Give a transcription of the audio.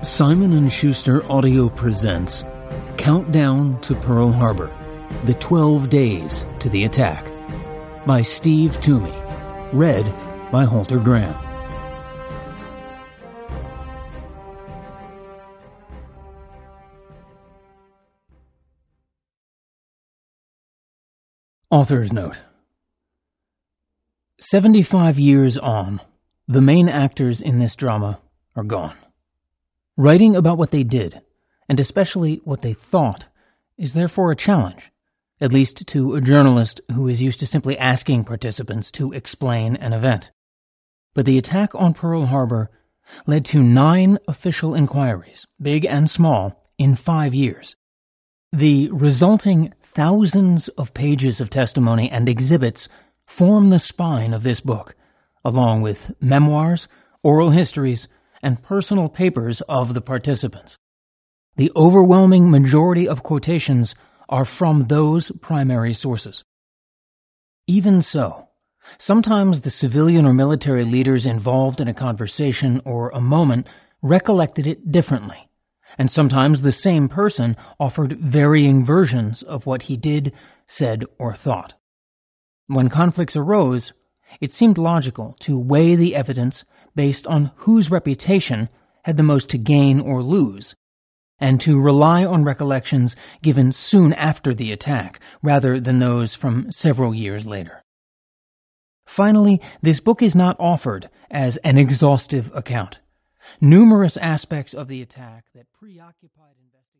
Simon & Schuster Audio presents Countdown to Pearl Harbor, The 12 Days to the Attack, by Steve Toomey, read by Halter Graham. Author's Note: 75 years on, the main actors in this drama are gone. Writing about what they did, and especially what they thought, is therefore a challenge, at least to a journalist who is used to simply asking participants to explain an event. But the attack on Pearl Harbor led to 9 official inquiries, big and small, in 5 years. The resulting thousands of pages of testimony and exhibits form the spine of this book, along with memoirs, oral histories, and personal papers of the participants. The overwhelming majority of quotations are from those primary sources. Even so, sometimes the civilian or military leaders involved in a conversation or a moment recollected it differently, and sometimes the same person offered varying versions of what he did, said, or thought. When conflicts arose, it seemed logical to weigh the evidence based on whose reputation had the most to gain or lose, and to rely on recollections given soon after the attack, rather than those from several years later. Finally, this book is not offered as an exhaustive account. Numerous aspects of the attack that preoccupied investigators